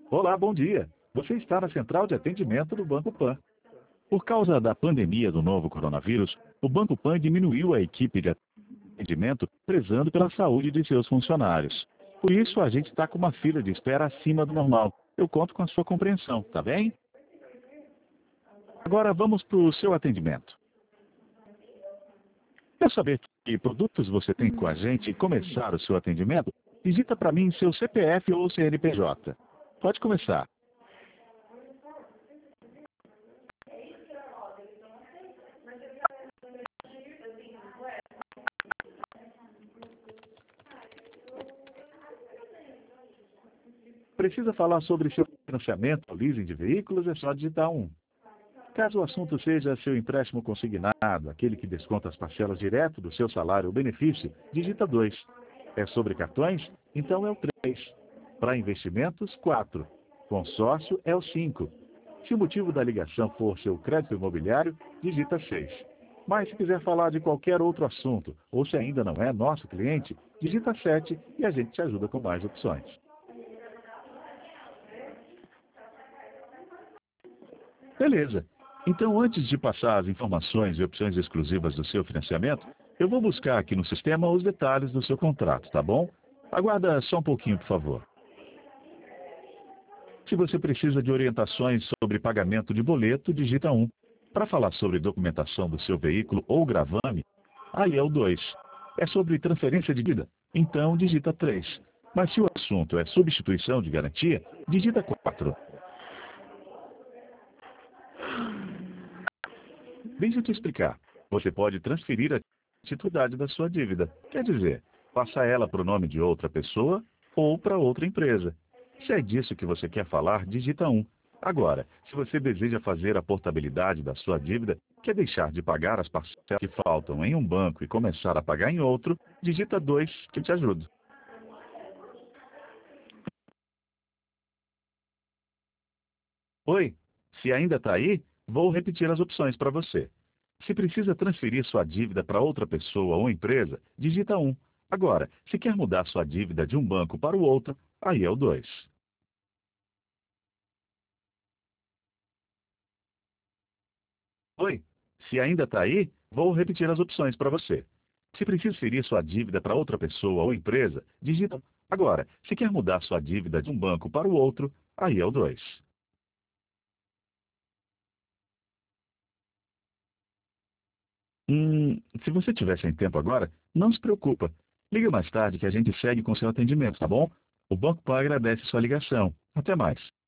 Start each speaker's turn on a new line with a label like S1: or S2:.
S1: Olá, bom dia. Você está na central de atendimento do Banco Pan. Por causa da pandemia do novo coronavírus, o Banco Pan diminuiu a equipe de atendimento, prezando pela saúde de seus funcionários. Por isso, a gente está com uma fila de espera acima do normal. Eu conto com a sua compreensão, tá bem? Agora vamos para o seu atendimento. Quer saber que produtos você tem com a gente e começar o seu atendimento? Digita para mim seu CPF ou CNPJ. Pode começar. Precisa falar sobre seu financiamento ou leasing de veículos? É só digitar um. Caso o assunto seja seu empréstimo consignado, aquele que desconta as parcelas direto do seu salário ou benefício, digita 2. É sobre cartões? Então é o 3. Para investimentos, 4. Consórcio é o 5. Se o motivo da ligação for seu crédito imobiliário, digita 6. Mas se quiser falar de qualquer outro assunto, ou se ainda não é nosso cliente, digita 7 e a gente te ajuda com mais opções. Beleza. Então, antes de passar as informações e opções exclusivas do seu financiamento, eu vou buscar aqui no sistema os detalhes do seu contrato, tá bom? Aguarda só um pouquinho, por favor. Se você precisa de orientações sobre pagamento de boleto, digita 1. Para falar sobre documentação do seu veículo ou gravame, aí é o 2. É sobre transferência de dívida? Então, digita 3. Mas se o assunto é substituição de garantia, digita 4. Deixa eu te explicar. Você pode transferir a titularidade da sua dívida. Quer dizer, passa ela para o nome de outra pessoa ou para outra empresa. Se é disso que você quer falar, digita 1. Agora, se você deseja fazer a portabilidade da sua dívida, quer deixar de pagar as parcelas que faltam em um banco e começar a pagar em outro, digita 2 que eu te ajudo. Oi, se ainda está aí, vou repetir as opções para você. Se precisa transferir sua dívida para outra pessoa ou empresa, digita 1. Agora, se quer mudar sua dívida de um banco para o outro, aí é o 2. Oi, se ainda está aí, vou repetir as opções para você. Se precisa transferir sua dívida para outra pessoa ou empresa, digita 1. Agora, se quer mudar sua dívida de um banco para o outro, aí é o 2. Se você tiver sem tempo agora, não se preocupa. Ligue mais tarde que a gente segue com seu atendimento, tá bom? O Banco Pan agradece sua ligação. Até mais.